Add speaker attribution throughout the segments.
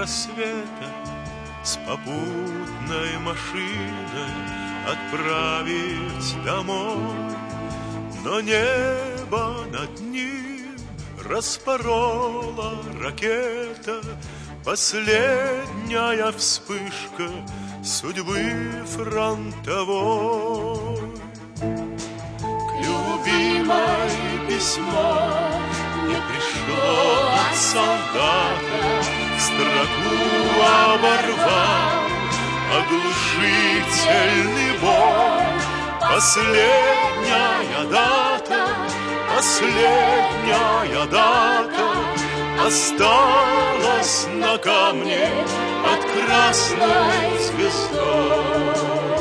Speaker 1: рассвета с попутной машиной отправить домой. Но небо над ним распорола ракета, последняя вспышка судьбы фронтовой. К любимой письмо не пришло от солдата, строку оборвал оглушительный бой. Последняя дата, последняя дата осталась на камне под красной звездой.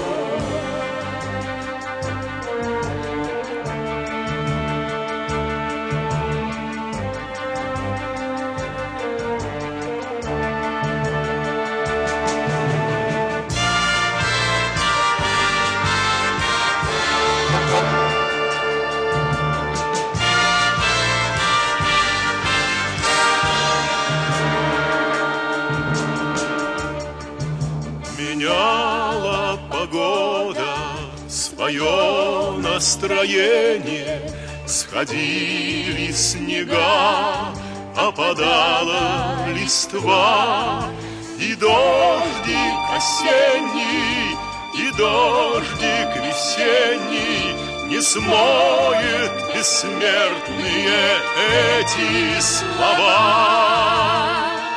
Speaker 1: Меняла погода свое настроение, сходили снега, опадала листва, и дождик осенний, и дождик весенний не смоет бессмертные эти слова.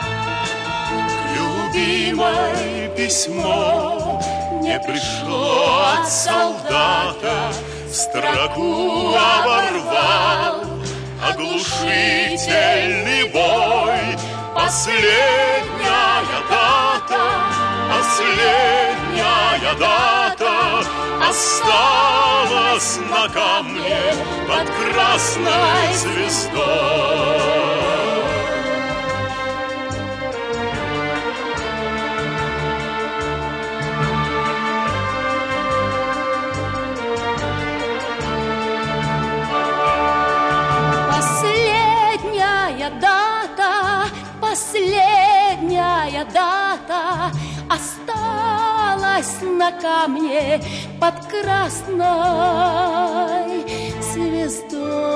Speaker 1: Любимой письмо не пришло от солдата, строку оборвал оглушительный бой. Последняя дата, последняя дата осталась на камне под красной звездой.
Speaker 2: Последняя дата осталась на камне под красной звездой.